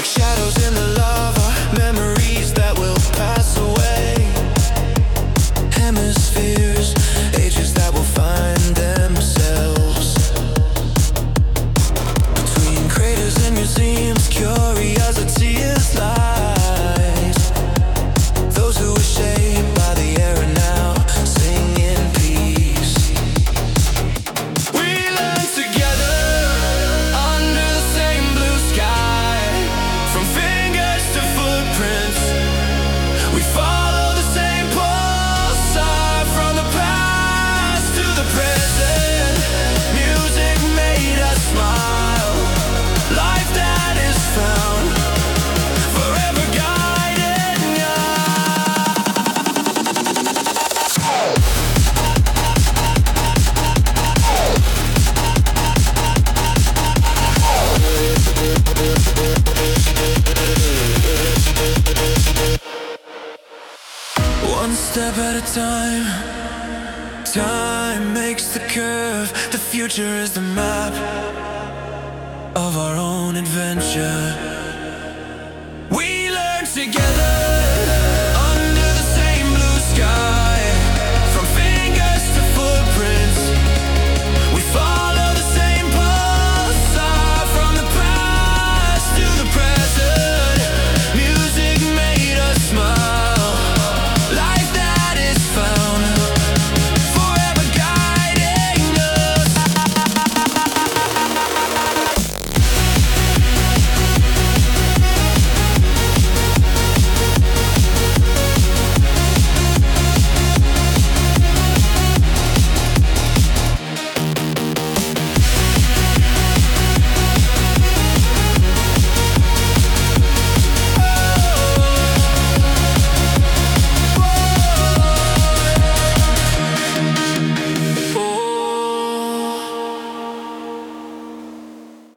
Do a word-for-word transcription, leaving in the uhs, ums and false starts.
shadows in the lava, memories that will pass away. Hemispheres, ages that will find themselves between craters and museums. Curiosity is light. Those who are shaped by the air are now sing in peace. We learn together under the same blue sky. From fingers to footprints, we follow the same pulsar. From the past to the present, music made us smile. Life that is found, forever guiding us. One step at a time, time makes the curve. The future is the map of our own adventure. We learn together